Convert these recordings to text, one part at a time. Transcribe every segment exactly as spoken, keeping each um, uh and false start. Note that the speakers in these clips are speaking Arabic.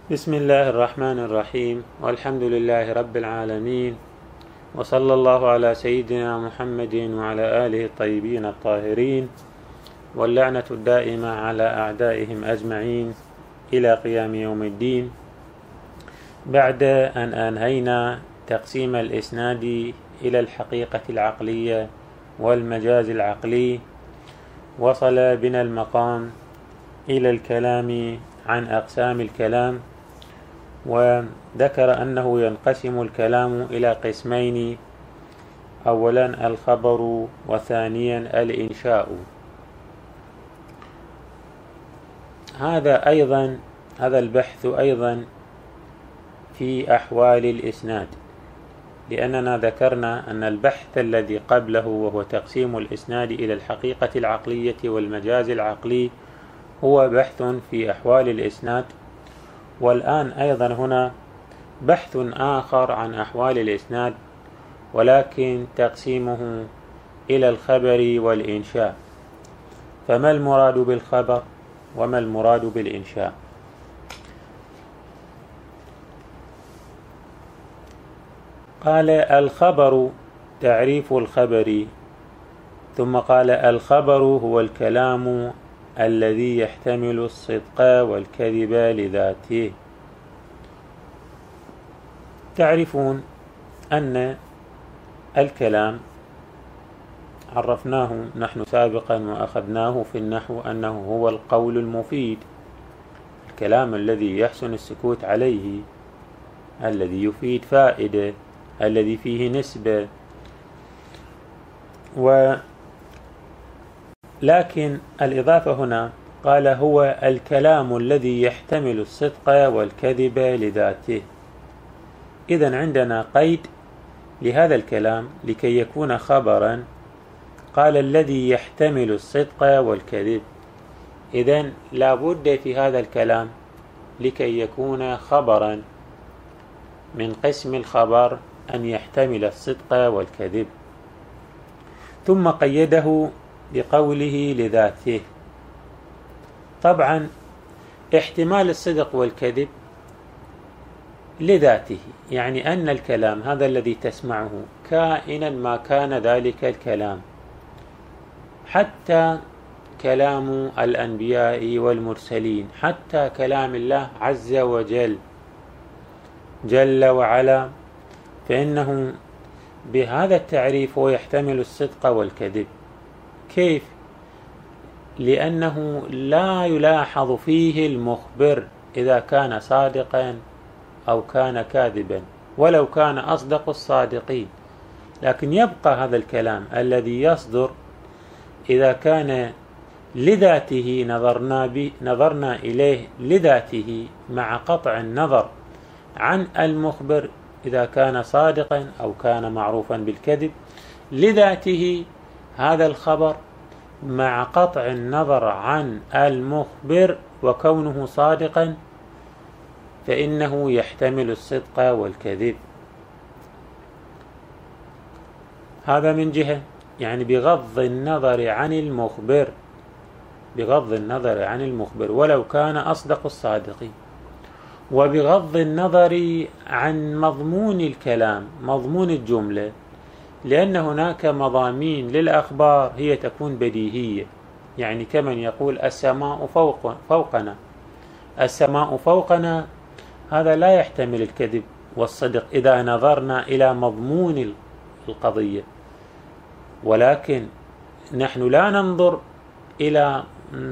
بسم الله الرحمن الرحيم، والحمد لله رب العالمين، وصلى الله على سيدنا محمد وعلى آله الطيبين الطاهرين، واللعنة الدائمة على أعدائهم أجمعين إلى قيام يوم الدين. بعد أن أنهينا تقسيم الإسناد إلى الحقيقة العقلية والمجاز العقلي، وصل بنا المقام إلى الكلام عن أقسام الكلام، وذكر أنه ينقسم الكلام إلى قسمين: أولا الخبر، وثانيا الإنشاء. هذا أيضا هذا البحث أيضا في أحوال الإسناد، لأننا ذكرنا أن البحث الذي قبله وهو تقسيم الإسناد إلى الحقيقة العقلية والمجاز العقلي هو بحث في أحوال الإسناد، والآن أيضا هنا بحث آخر عن أحوال الإسناد، ولكن تقسيمه إلى الخبر والإنشاء. فما المراد بالخبر وما المراد بالإنشاء؟ قال: الخبر تعريف الخبر، ثم قال: الخبر هو الكلام الذي يحتمل الصدق والكذب لذاته. تعرفون أن الكلام عرفناه نحن سابقا وأخذناه في النحو أنه هو القول المفيد، الكلام الذي يحسن السكوت عليه، الذي يفيد فائدة، الذي فيه نسبة. و لكن الإضافة هنا قال: هو الكلام الذي يحتمل الصدق والكذب لذاته. إذن عندنا قيد لهذا الكلام لكي يكون خبرا، قال: الذي يحتمل الصدق والكذب. إذن لا بد في هذا الكلام لكي يكون خبرا من قسم الخبر أن يحتمل الصدق والكذب. ثم قيده بقوله لذاته. طبعا احتمال الصدق والكذب لذاته، يعني أن الكلام هذا الذي تسمعه كائنا ما كان ذلك الكلام، حتى كلام الأنبياء والمرسلين، حتى كلام الله عز وجل جل وعلا، فإنه بهذا التعريف هو يحتمل الصدق والكذب. كيف؟ لأنه لا يلاحظ فيه المخبر إذا كان صادقا أو كان كاذبا، ولو كان أصدق الصادقين، لكن يبقى هذا الكلام الذي يصدر إذا كان لذاته نظرنا, به نظرنا إليه لذاته، مع قطع النظر عن المخبر إذا كان صادقا أو كان معروفا بالكذب، لذاته هذا الخبر مع قطع النظر عن المخبر وكونه صادقا، فإنه يحتمل الصدق والكذب. هذا من جهة، يعني بغض النظر عن المخبر، بغض النظر عن المخبر ولو كان أصدق الصادقين، وبغض النظر عن مضمون الكلام، مضمون الجملة، لأن هناك مضامين للأخبار هي تكون بديهية، يعني كمن يقول السماء فوق فوقنا، السماء فوقنا، هذا لا يحتمل الكذب والصدق إذا نظرنا إلى مضمون القضية، ولكن نحن لا ننظر إلى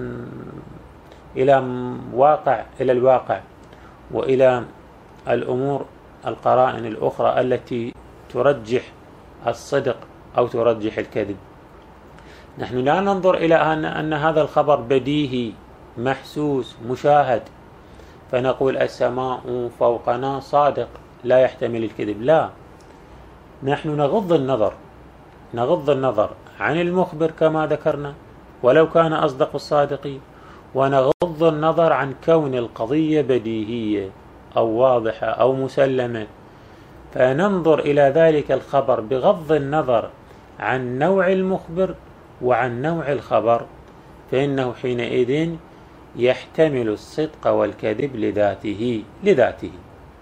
إلى واقع إلى الواقع وإلى الأمور القرائن الأخرى التي ترجح الصدق أو ترجح الكذب. نحن لا ننظر إلى أن, أن هذا الخبر بديهي محسوس مشاهد فنقول السماء فوقنا صادق لا يحتمل الكذب، لا، نحن نغض النظر نغض النظر عن المخبر كما ذكرنا ولو كان أصدق الصادقين، ونغض النظر عن كون القضية بديهية أو واضحة أو مسلمة، فننظر إلى ذلك الخبر بغض النظر عن نوع المخبر وعن نوع الخبر، فإنه حينئذ يحتمل الصدق والكذب لذاته لذاته.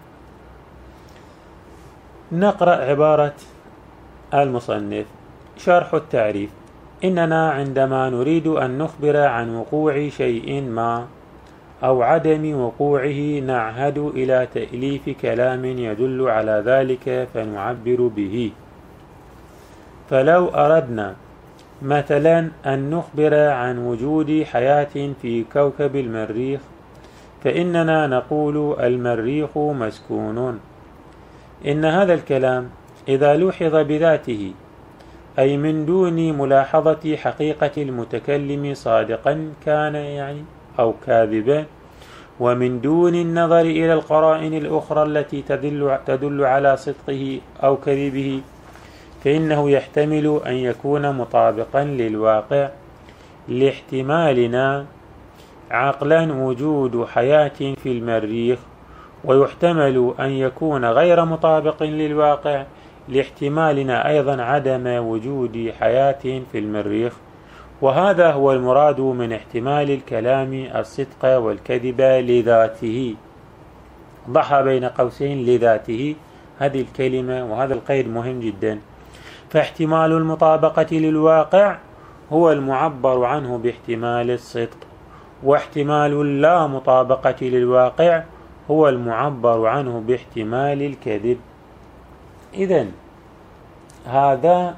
نقرأ عبارة المصنف: شرح التعريف: إننا عندما نريد أن نخبر عن وقوع شيء ما أو عدم وقوعه نعهد إلى تأليف كلام يدل على ذلك فنعبر به. فلو أردنا مثلا أن نخبر عن وجود حياة في كوكب المريخ فإننا نقول المريخ مسكون. إن هذا الكلام إذا لوحظ بذاته، أي من دون ملاحظة حقيقة المتكلم صادقا كان يعني أو كاذبا، ومن دون النظر إلى القرائن الأخرى التي تدل, تدل على صدقه أو كذبه، فإنه يحتمل أن يكون مطابقا للواقع لاحتمالنا عقلا وجود حياة في المريخ، ويحتمل أن يكون غير مطابق للواقع لاحتمالنا أيضا عدم وجود حياة في المريخ. وهذا هو المراد من احتمال الكلام الصدق والكذب لذاته. ضحى بين قوسين لذاته، هذه الكلمة وهذا القيد مهم جدا. فاحتمال المطابقة للواقع هو المعبر عنه باحتمال الصدق، واحتمال اللا مطابقة للواقع هو المعبر عنه باحتمال الكذب. إذن هذا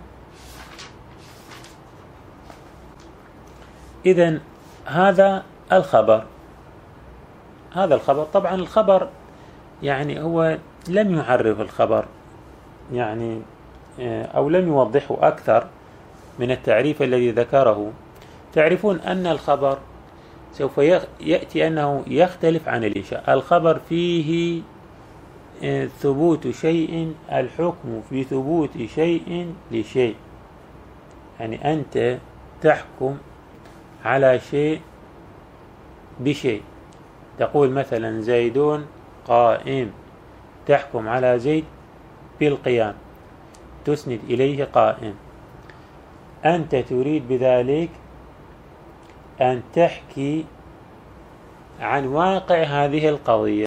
إذن هذا الخبر هذا الخبر طبعا الخبر يعني هو لم يعرف الخبر يعني أو لم يوضحه أكثر من التعريف الذي ذكره. تعرفون أن الخبر سوف يأتي أنه يختلف عن الإنشاء. الخبر فيه ثبوت شيء، الحكم في ثبوت شيء لشيء. يعني أنت تحكم على شيء بشيء، تقول مثلا زيد قائم، تحكم على زيد بالقيام، تسند إليه قائم. أنت تريد بذلك أن تحكي عن واقع هذه القضية،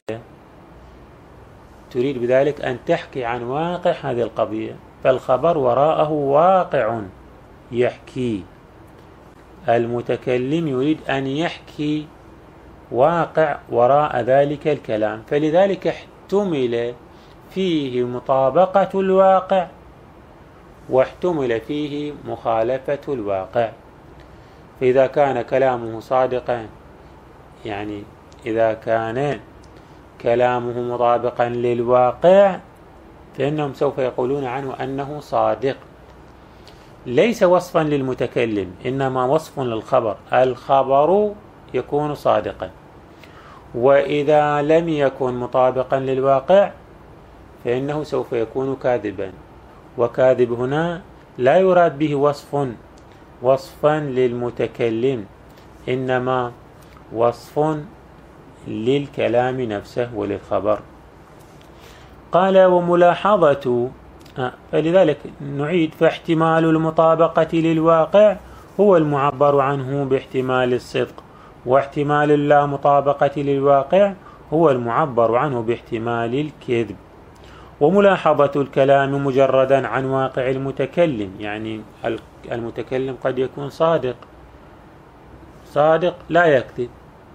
تريد بذلك أن تحكي عن واقع هذه القضية، فالخبر وراءه واقع يحكي. المتكلم يريد أن يحكي واقع وراء ذلك الكلام، فلذلك احتمل فيه مطابقة الواقع واحتمل فيه مخالفة الواقع. فإذا كان كلامه صادقا، يعني إذا كان كلامه مطابقا للواقع، فإنهم سوف يقولون عنه أنه صادق، ليس وصفا للمتكلم إنما وصف للخبر. الخبر يكون صادقا، وإذا لم يكن مطابقا للواقع فإنه سوف يكون كاذبا. وكاذب هنا لا يراد به وصف وصفا للمتكلم، إنما وصف للكلام نفسه وللخبر. قال: وملاحظة آه فلذلك نعيد: فاحتمال المطابقة للواقع هو المعبر عنه باحتمال الصدق، واحتمال اللا مطابقة للواقع هو المعبر عنه باحتمال الكذب. وملاحظة الكلام مجردا عن واقع المتكلم، يعني المتكلم قد يكون صادق صادق لا يكذب،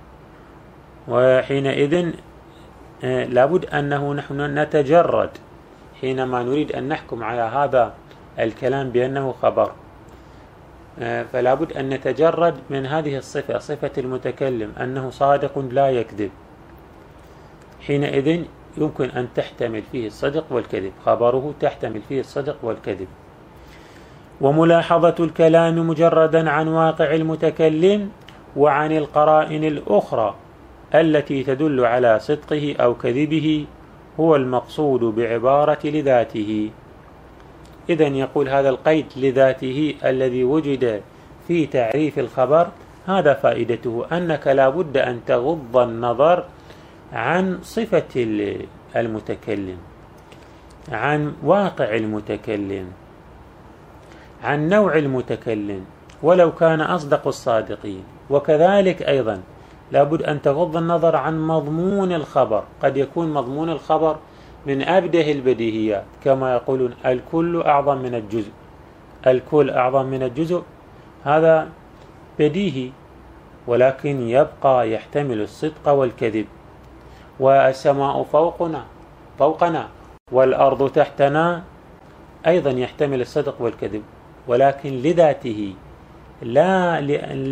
وحينئذ لابد أنه نحن نتجرد حينما نريد أن نحكم على هذا الكلام بأنه خبر، فلابد أن نتجرد من هذه الصفة، صفة المتكلم أنه صادق لا يكذب. حينئذ يمكن أن تحتمل فيه الصدق والكذب، خبره تحتمل فيه الصدق والكذب. وملاحظة الكلام مجردا عن واقع المتكلم وعن القرائن الأخرى التي تدل على صدقه أو كذبه هو المقصود بعبارة لذاته. إذن يقول هذا القيد لذاته الذي وجد في تعريف الخبر، هذا فائدته، أنك لا بد أن تغض النظر عن صفة المتكلم، عن واقع المتكلم، عن نوع المتكلم، ولو كان أصدق الصادقين. وكذلك أيضا لابد أن تغض النظر عن مضمون الخبر. قد يكون مضمون الخبر من أبده البديهيات، كما يقولون الكل أعظم من الجزء، الكل أعظم من الجزء، هذا بديهي، ولكن يبقى يحتمل الصدق والكذب. والسماء فوقنا فوقنا والأرض تحتنا أيضا يحتمل الصدق والكذب، ولكن لذاته لا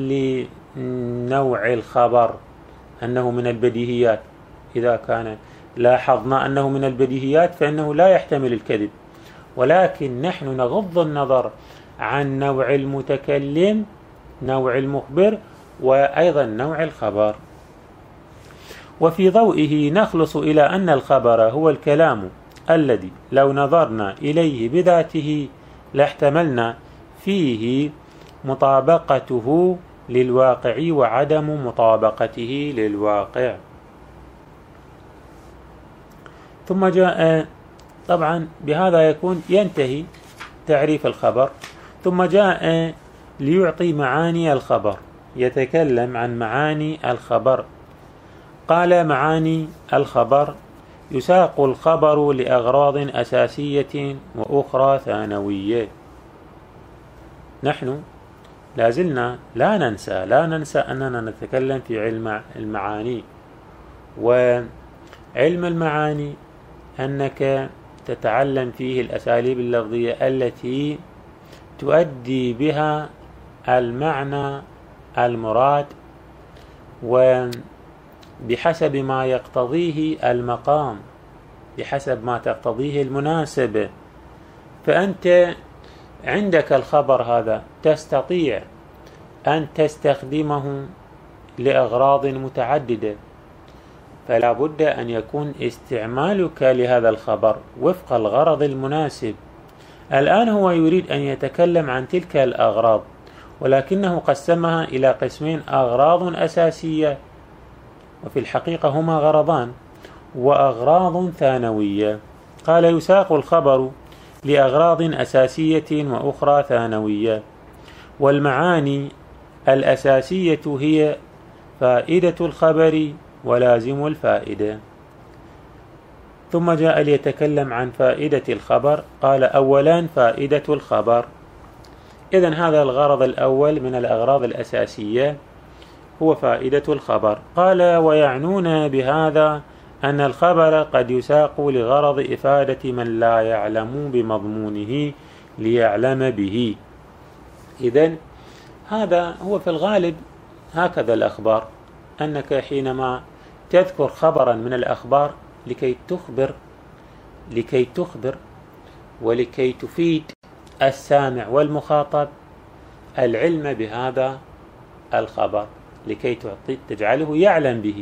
لنوع الخبر أنه من البديهيات. إذا كان لاحظنا أنه من البديهيات فإنه لا يحتمل الكذب، ولكن نحن نغض النظر عن نوع المتكلم، نوع المخبر، وأيضا نوع الخبر. وفي ضوئه نخلص إلى أن الخبر هو الكلام الذي لو نظرنا إليه بذاته لاحتملنا فيه مطابقته للواقع وعدم مطابقته للواقع. ثم جاء، طبعا بهذا يكون ينتهي تعريف الخبر، ثم جاء ليعطي معاني الخبر، يتكلم عن معاني الخبر. قال: معاني الخبر: يساق الخبر لأغراض أساسية وأخرى ثانوية. نحن لازلنا لا ننسى لا ننسى أننا نتكلم في علم المعاني، وعلم المعاني أنك تتعلم فيه الأساليب اللفظية التي تؤدي بها المعنى المراد وبحسب ما يقتضيه المقام، بحسب ما تقتضيه المناسبة. فأنت عندك الخبر هذا تستطيع أن تستخدمه لأغراض متعددة، فلا بد أن يكون استعمالك لهذا الخبر وفق الغرض المناسب. الآن هو يريد أن يتكلم عن تلك الأغراض، ولكنه قسمها إلى قسمين: أغراض أساسية، وفي الحقيقة هما غرضان، وأغراض ثانوية. قال: يساق الخبر لأغراض أساسية وأخرى ثانوية. والمعاني الأساسية هي فائدة الخبر ولازم الفائدة. ثم جاء ليتكلم عن فائدة الخبر. قال: أولا فائدة الخبر. إذن هذا الغرض الأول من الأغراض الأساسية هو فائدة الخبر. قال: ويعنون بهذا أن الخبر قد يساق لغرض إفادة من لا يعلم بمضمونه ليعلم به. إذن هذا هو في الغالب هكذا الأخبار، أنك حينما تذكر خبرا من الأخبار لكي تخبر لكي تخبر ولكي تفيد السامع والمخاطب العلم بهذا الخبر، لكي تجعله يعلم به.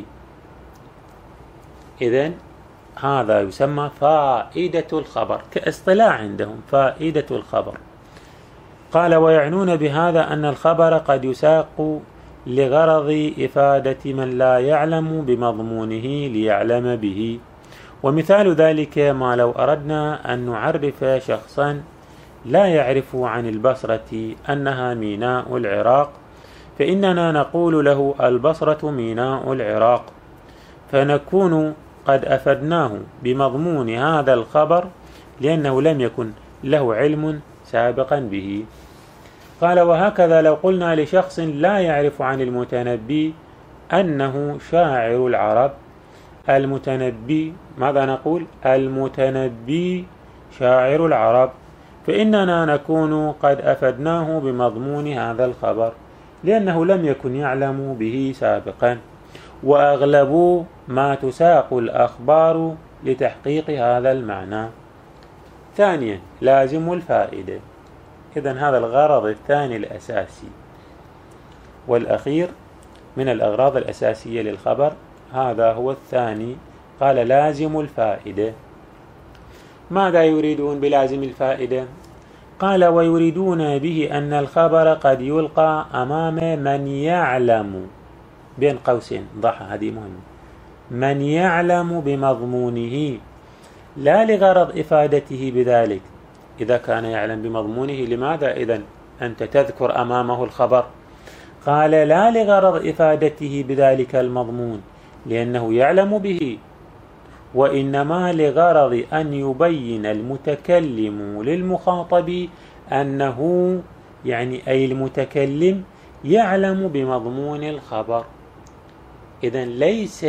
إذن هذا يسمى فائدة الخبر كاصطلاح عندهم، فائدة الخبر. قال: ويعنون بهذا أن الخبر قد يساق لغرض إفادة من لا يعلم بمضمونه ليعلم به. ومثال ذلك ما لو أردنا أن نعرف شخصا لا يعرف عن البصرة أنها ميناء العراق، فإننا نقول له: البصرة ميناء العراق، فنكون قد أفدناه بمضمون هذا الخبر لأنه لم يكن له علم سابقا به. قال: وهكذا لو قلنا لشخص لا يعرف عن المتنبي أنه شاعر العرب، المتنبي، ماذا نقول؟ المتنبي شاعر العرب، فإننا نكون قد أفدناه بمضمون هذا الخبر لأنه لم يكن يعلم به سابقا. وأغلب ما تساق الأخبار لتحقيق هذا المعنى. ثانيا لازم الفائدة. إذن هذا الغرض الثاني الأساسي والأخير من الأغراض الأساسية للخبر، هذا هو الثاني. قال: لازم الفائدة. ماذا يريدون بلازم الفائدة؟ قال: ويريدون به أن الخبر قد يلقى أمام من يعلم، بين قوسين ضحى هذه مهمة، من يعلم بمضمونه، لا لغرض إفادته بذلك. إذا كان يعلم بمضمونه لماذا إذن أنت تذكر أمامه الخبر؟ قال لا لغرض إفادته بذلك المضمون لأنه يعلم به، وإنما لغرض أن يبين المتكلم للمخاطب أنه يعني أي المتكلم يعلم بمضمون الخبر. إذن ليس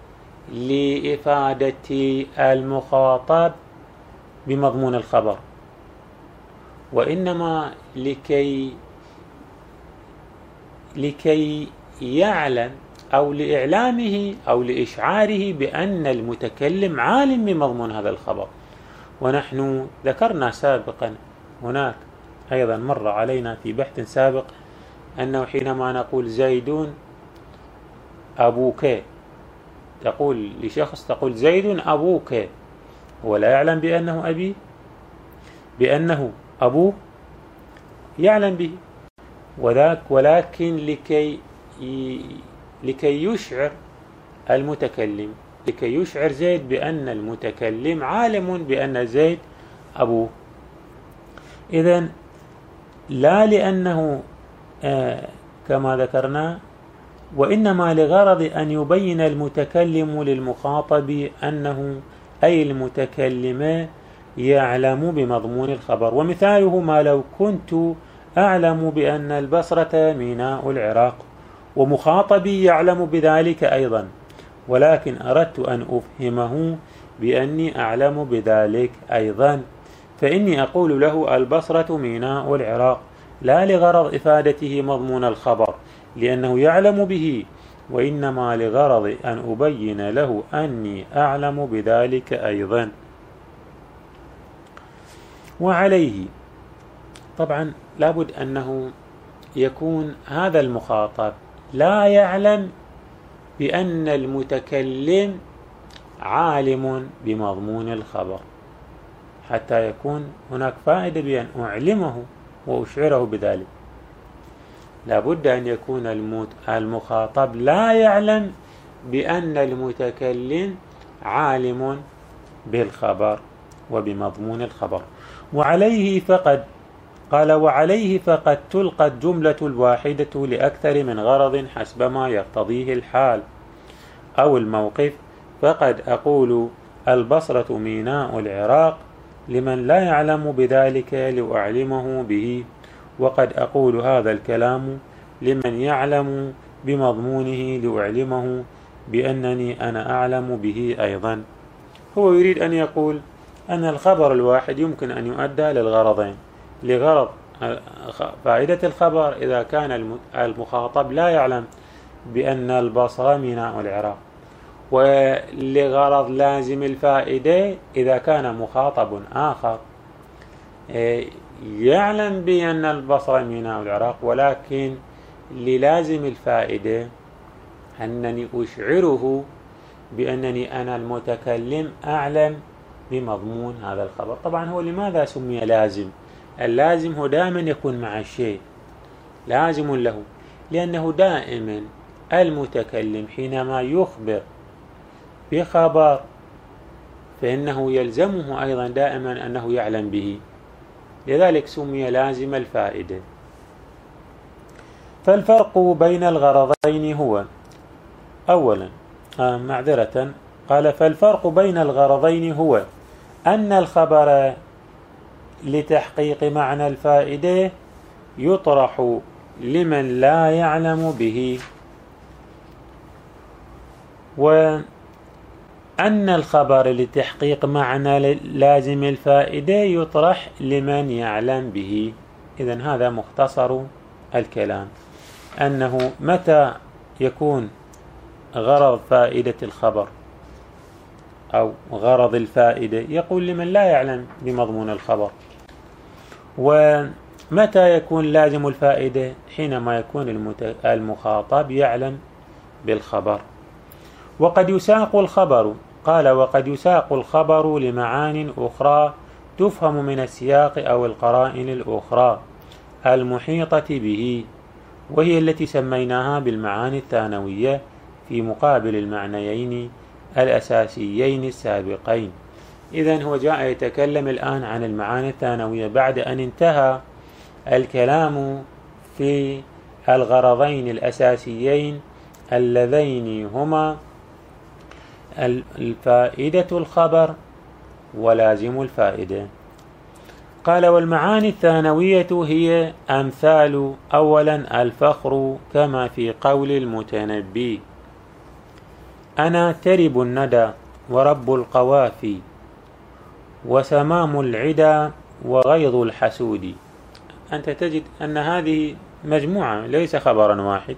لإفادة المخاطب بمضمون الخبر، وإنما لكي لكي يعلم أو لإعلامه أو لإشعاره بأن المتكلم عالم بمضمون هذا الخبر. ونحن ذكرنا سابقا هناك أيضا مر علينا في بحث سابق أنه حينما نقول زيد أبوك، تقول لشخص تقول زيد أبوك، هو لا يعلم بأنه أبي، بأنه أبوه يعلم به، وذاك ولكن لكي لكي يشعر المتكلم لكي يشعر زيد بأن المتكلم عالم بأن زيد أبوه. إذن لا لأنه آه كما ذكرنا، وإنما لغرض أن يبين المتكلم للمخاطب أنه أي المتكلم يعلم بمضمون الخبر. ومثاله ما لو كنت أعلم بأن البصرة ميناء العراق، ومخاطبي يعلم بذلك أيضا، ولكن أردت أن أفهمه بأني أعلم بذلك أيضا، فإني أقول له البصرة ميناء العراق لا لغرض إفادته مضمون الخبر لأنه يعلم به، وإنما لغرض أن أبين له أني أعلم بذلك أيضا. وعليه طبعا لابد أنه يكون هذا المخاطب لا يعلم بأن المتكلم عالم بمضمون الخبر حتى يكون هناك فائدة بأن أعلمه وأشعره بذلك. لابد أن يكون المخاطب لا يعلم بأن المتكلم عالم بالخبر وبمضمون الخبر. وعليه فقد قال وعليه فقد تلقى الجملة الواحدة لأكثر من غرض حسب ما يقتضيه الحال أو الموقف، فقد أقول البصرة ميناء العراق لمن لا يعلم بذلك لأعلمه به، وقد أقول هذا الكلام لمن يعلم بمضمونه لأعلمه بأنني أنا أعلم به أيضا. هو يريد أن يقول أن الخبر الواحد يمكن أن يؤدى للغرضين: لغرض فائدة الخبر إذا كان المخاطب لا يعلم بأن البصرة ميناء العراق، ولغرض لازم الفائدة إذا كان مخاطب آخر يعلم بأن البصرة ميناء العراق، ولكن للازم الفائدة أنني أشعره بأنني أنا المتكلم أعلم بمضمون هذا الخبر. طبعا هو لماذا سمي لازم؟ اللازم هو دائما يكون مع الشيء، لازم له، لأنه دائما المتكلم حينما يخبر بخبر فإنه يلزمه أيضا دائما أنه يعلم به، لذلك سمي لازم الفائدة. فالفرق بين الغرضين هو أولا آه معذرة قال فالفرق بين الغرضين هو أن الخبر لتحقيق معنى الفائدة يطرح لمن لا يعلم به، وأن الخبر لتحقيق معنى لازم الفائدة يطرح لمن يعلم به. إذن هذا مختصر الكلام، أنه متى يكون غرض فائدة الخبر أو غرض الفائدة يقول لمن لا يعلم بمضمون الخبر، ومتى يكون لازم الفائدة حينما يكون المخاطب يعلم بالخبر. وقد يساق الخبر قال وقد يساق الخبر لمعان أخرى تفهم من السياق أو القرائن الأخرى المحيطة به، وهي التي سميناها بالمعاني الثانوية في مقابل المعنيين الأساسيين السابقين. إذن هو جاء يتكلم الآن عن المعاني الثانوية بعد أن انتهى الكلام في الغرضين الأساسيين اللذين هما الفائدة الخبر ولازم الفائدة. قال: والمعاني الثانوية هي أمثال: أولا الفخر كما في قول المتنبي: أنا ترب الندى ورب القوافي وسمام العدا وغيظ الحسود. أنت تجد أن هذه مجموعة، ليس خبرا واحد،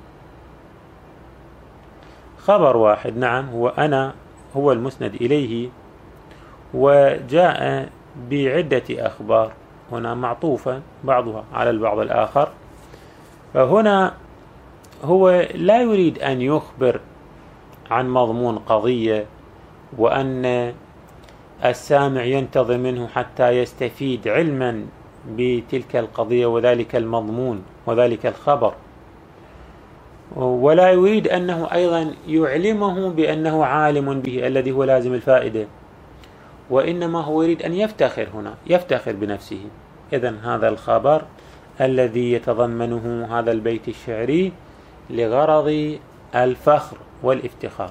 خبر واحد. نعم، هو أنا هو المسند إليه، وجاء بعدة أخبار هنا معطوفة بعضها على البعض الآخر. فهنا هو لا يريد أن يخبر عن مضمون قضية وأن السامع ينتظر منه حتى يستفيد علما بتلك القضية وذلك المضمون وذلك الخبر، ولا يريد أنه أيضا يعلمه بأنه عالم به الذي هو لازم الفائدة، وإنما هو يريد أن يفتخر هنا، يفتخر بنفسه. إذن هذا الخبر الذي يتضمنه هذا البيت الشعري لغرض الفخر والافتخار.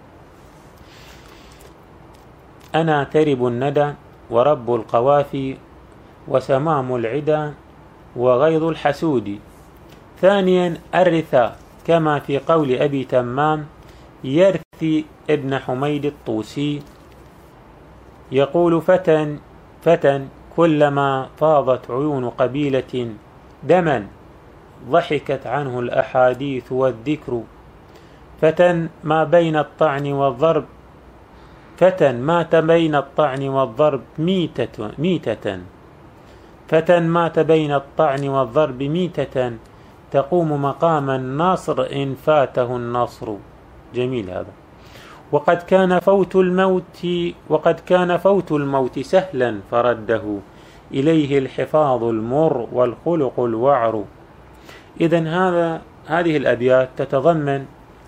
أنا ترب الندى ورب القوافي وسمام العدا وغيظ الحسود. ثانيا الرثاء كما في قول أبي تمام: يرثي ابن حميد الطوسي يقول: فتى فتى كلما فاضت عيون قبيلة دما ضحكت عنه الأحاديث والذكر، فتى ما بين الطعن والضرب فتى مات بين الطعن والضرب ميتة ميتة فتى مات بين الطعن والضرب ميتة تقوم مقام الناصر إن فاته النصر. جميل هذا. وقد كان فوت الموت وقد كان فوت الموت سهلا فرده إليه الحفاظ المر والخلق الوعر. إذن هذا هذه الأبيات تتضمن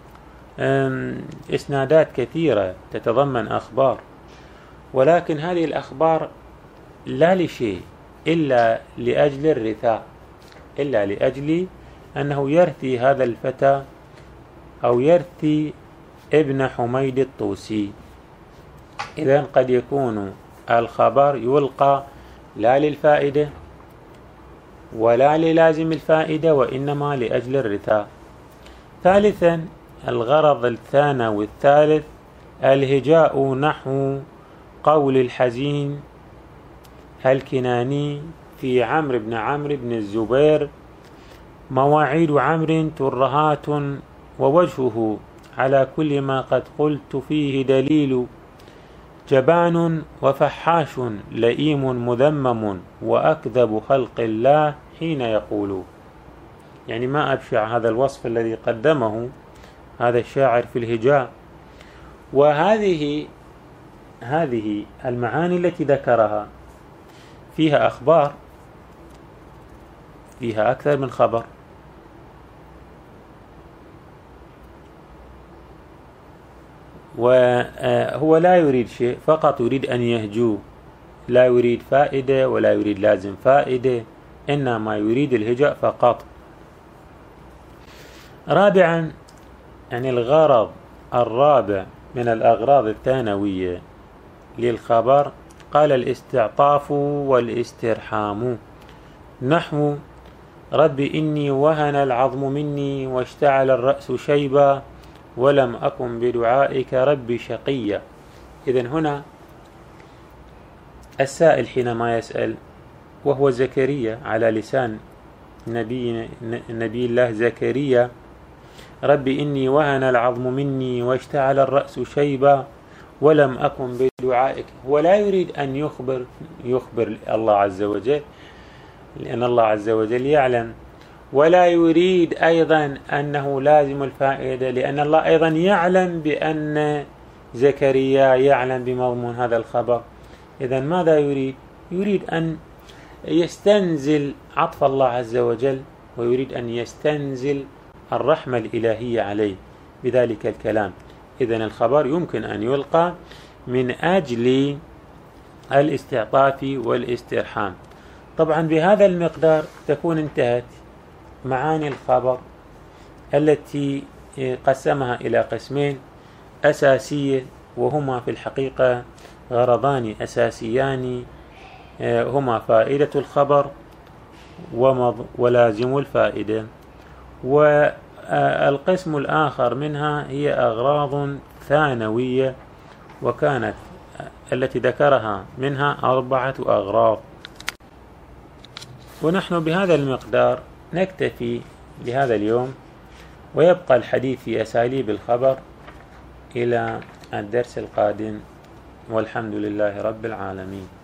إسنادات كثيرة، تتضمن أخبار، ولكن هذه الأخبار لا لشيء إلا لأجل الرثاء، إلا لأجل أنه يرثي هذا الفتى أو يرثي ابن حميد الطوسي. إذن قد يكون الخبر يلقى لا للفائدة ولا للازم الفائدة، وإنما لأجل الرثاء. ثالثا الغرض الثانوي الثالث الهجاء نحو قول الحزين الكناني في عمرو بن عمرو بن الزبير: مواعيد عمرو ترهات ووجهه على كل ما قد قلت فيه دليل، جبان وفحاش لئيم مذمم وأكذب خلق الله حين يقول. يعني ما أبشع هذا الوصف الذي قدمه هذا الشاعر في الهجاء. وهذه هذه المعاني التي ذكرها فيها أخبار، فيها أكثر من خبر، وهو لا يريد شيء، فقط يريد أن يهجوه، لا يريد فائدة ولا يريد لازم فائدة، إنما يريد الهجاء فقط. رابعا يعني الغرض الرابع من الأغراض الثانوية للخبر قال: الاستعطاف والاسترحام نحو: رب إني وهن العظم مني واشتعل الرأس شيبا ولم أكن بدعائك رب شقيا. إذن هنا السائل حينما يسأل، وهو زكريا على لسان نبي, نبي الله زكريا: رب إني وهن العظم مني واشتعل الرأس شيبا ولم أكن بدعائك. هو لا يريد أن يخبر يخبر الله عز وجل، لأن الله عز وجل يعلم، ولا يريد أيضا أنه لازم الفائدة، لأن الله أيضا يعلم بأن زكريا يعلم بمضمون هذا الخبر. إذن ماذا يريد؟ يريد أن يستنزل عطف الله عز وجل، ويريد أن يستنزل الرحمة الإلهية عليه بذلك الكلام. إذن الخبر يمكن أن يلقى من أجل الاستعطاف والاسترحام. طبعا بهذا المقدار تكون انتهت معاني الخبر التي قسمها إلى قسمين أساسية، وهما في الحقيقة غرضان أساسيان، هما فائدة الخبر ولازم الفائدة. والقسم الآخر منها هي أغراض ثانوية، وكانت التي ذكرها منها أربعة أغراض. ونحن بهذا المقدار نكتفي لهذا اليوم، ويبقى الحديث في أساليب الخبر إلى الدرس القادم، والحمد لله رب العالمين.